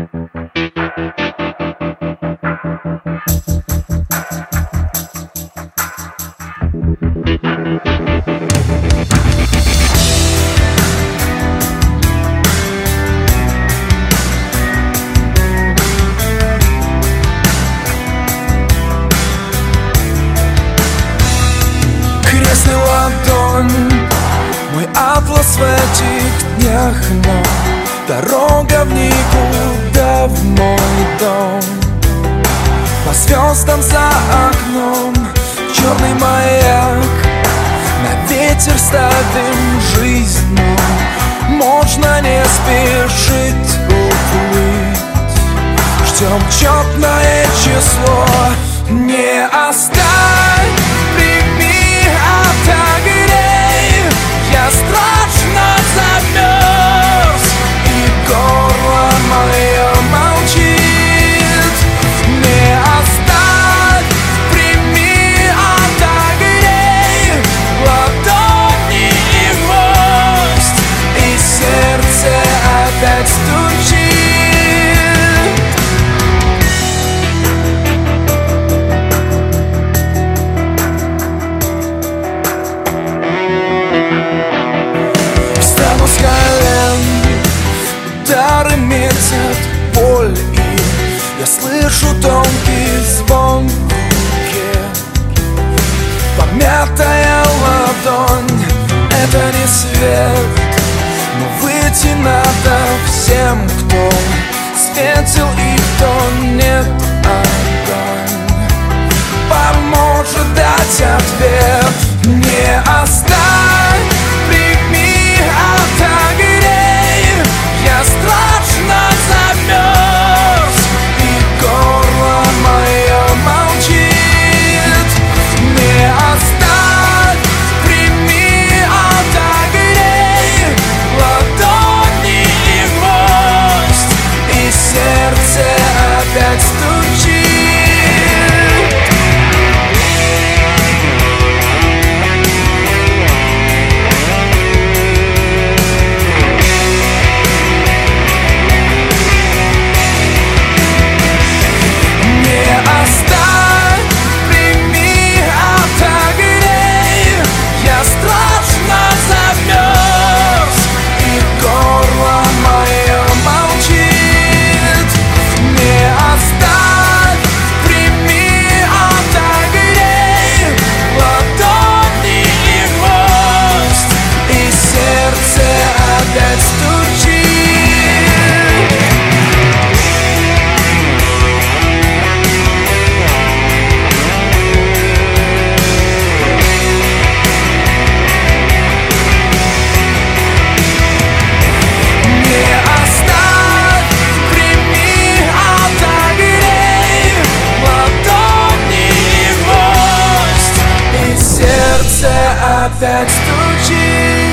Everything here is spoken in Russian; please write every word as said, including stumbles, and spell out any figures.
Крестный ладонь, мой атлас в этих днях, но дорога в никуда, в мой дом. По звездам за окном черный маяк, на ветер ставим жизнь, но можно не спешить уплыть. Ждем четное число, не оставь, прими, отогрей. Я страшно замерз, и горло мое молчит. Не оставь, прими, отогрей. Ладони и гвоздь, и сердце опять стучит. Встану с колен, удары метят боль, и я слышу тонкий звон в руке. Помятая ладонь — это не свет, но выйти надо всем, кто светил и кто нет. Огонь поможет дать ответ. Не оставь, прими, отогрей. Я страшно замерз, и горло мое молчит. Не оставь, прими, отогрей. Ладони и гвоздь, и сердце опять стучит. Опять стучит.